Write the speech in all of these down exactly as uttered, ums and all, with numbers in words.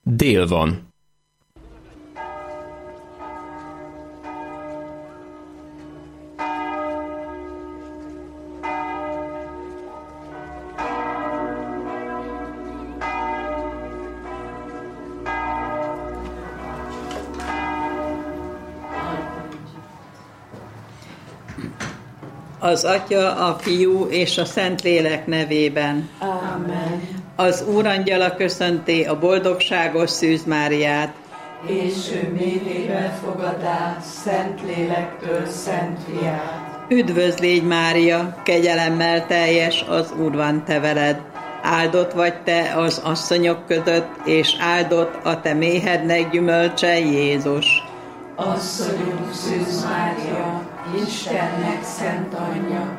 dél van. Az Atya, a Fiú és a Szentlélek nevében. Amen. Az Úrangyala köszönti a boldogságos Szűz Máriát. És ő méhébe fogadá Szentlélektől Szent Fiát. Üdvözl légy, Mária, kegyelemmel teljes, az Úr van te veled. Áldott vagy te az asszonyok között, és áldott a te méhednek gyümölcse, Jézus. Asszonyunk Szűz Mária, Istennek szent anyja,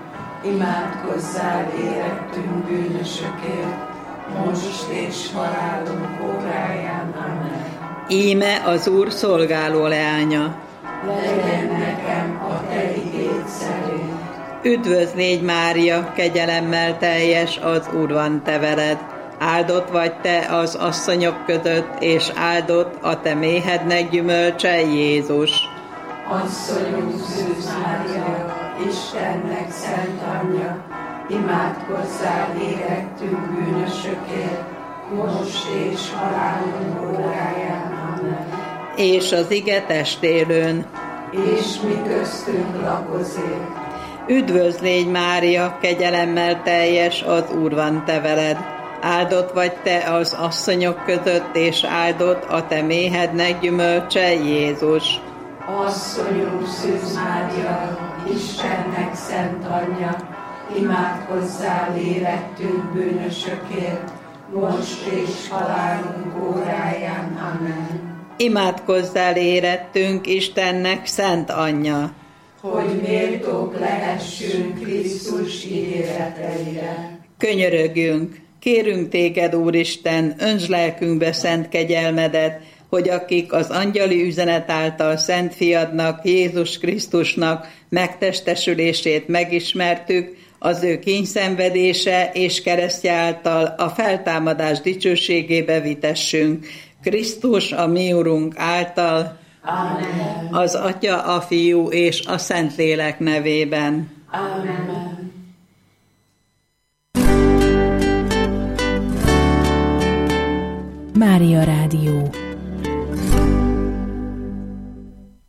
imádkozzál érettünk bűnösökért, most és halálunk óráján. Amen. Íme az Úr szolgáló leánya. Legyen nekem a te igéd szerint. Üdvözl légy, Mária, kegyelemmel teljes, az Úr van te veled. Áldott vagy te az asszonyok között, és áldott a te méhednek gyümölcse, Jézus. Asszonyunk Szűz Mária, Istennek szent anyja, imádkozzál érettünk bűnösökért, most és halálunk óráján. Amen. És az ige testélőn. És mi köztünk lakozik. Üdvözl légy, Mária, kegyelemmel teljes, az Úr van te veled. Áldott vagy te az asszonyok között, és áldott a te méhednek gyümölcse, Jézus. Asszonyunk Szűz Mária, Istennek szent anyja, imádkozzál érettünk bűnösökért, most és halálunk óráján. Amen. Imádkozzál érettünk, Istennek szent anyja, hogy méltók lehessünk Krisztus ígéreteire. Könyörögjünk, kérünk téged, Úristen, öntsd lelkünkbe szent kegyelmedet, hogy akik az angyali üzenet által Szent Fiadnak, Jézus Krisztusnak megtestesülését megismertük, az ő kínyszenvedése és keresztje által a feltámadás dicsőségébe vitessünk. Krisztus, a mi Urunk által, Amen. Az Atya, a Fiú és a Szentlélek nevében. Amen. Mária Rádió.